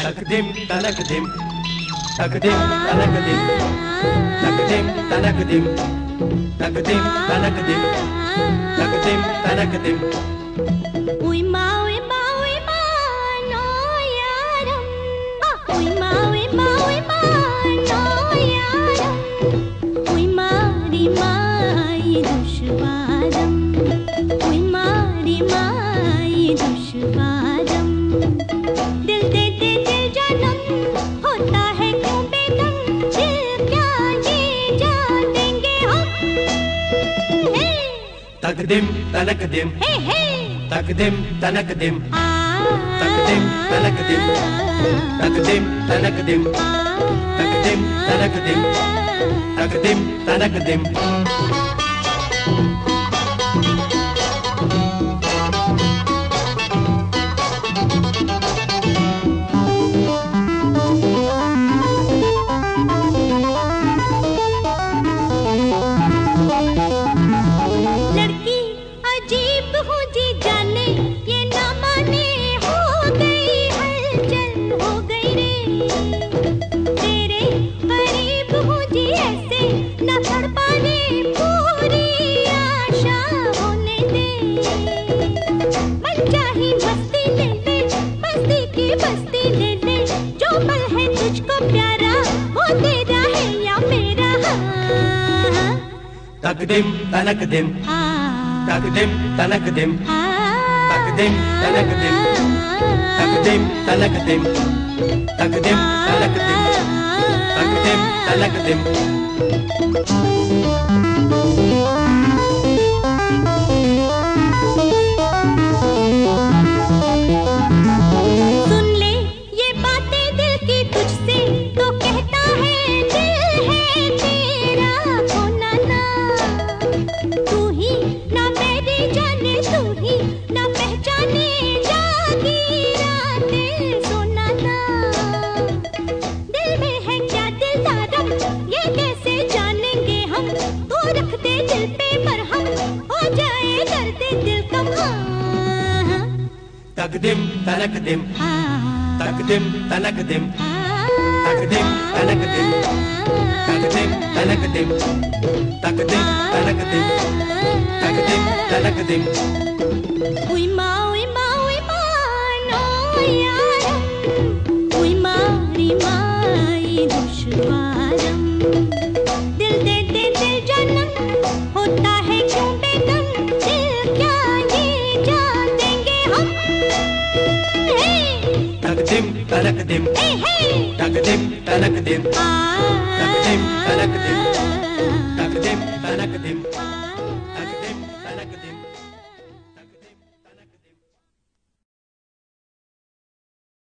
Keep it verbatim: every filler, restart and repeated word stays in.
Takdim tanakdim, takdim tanakdim, takdim tanakdim, takdim tanakdim, takdim tanakdim. Uy ma, uy ma, uy ma, no yaram. Uy ma, uy ma, uy ma, no yaram. Uy ma ri ma ye dushwaram. Uy ma ri ma ye dushwaram. दिल दे दे दिल जानम होता है क्यों बेदम दिल क्या ये जान देंगे हम. Takdim tanakdim, Hey hey takdim tanakdim, ah takdim tanakdim, takdim tanakdim, takdim tanakdim, takdim tanakdim. लड़की अजीब हूँ जी जाने ये ना माने हो गई हलचल हो गई रे. तेरे करीब हूँ जी ऐसे न पढ़ पाने पूरी आशा होने दे. मन चाही मस्ती ले ले बस्ती की बस्ती ले ले जो पल है तुझको प्यारा वो तेरा है या मेरा. Takdim tanakdim, takdim tanakdim, takdim tanakdim, takdim tanakdim, takdim tanakdim, takdim tanakdim. सुन ले ये बातें दिल की तुझसे तो कहता है दिल है तेरा खोना ना. तू ही ना मेरी जाने तू ही ना पहचाने जागी रातें सोना ना. दिल में है क्या दिलदारम ये कैसे जानेंगे हम. तू रख दे दिल पे मरहम हो जाए दर्द दिल कम. Takdim tanakdim, takdim tanakdim, takdim tanakdim, takdim tanakdim, takdim tanakdim, takdim tanakdim. Uy ma, uy ma, uy ma, no yaram. Uy ma ri ma ye dushwaram. दिल दे दे दिल जानम होता है क्यों बेदम दिल क्या ये जान देंगे हम. Takdim tanakdim, Hey hey takdim tanakdim, ah takdim tanakdim, takdim tanakdim, takdim tanakdim.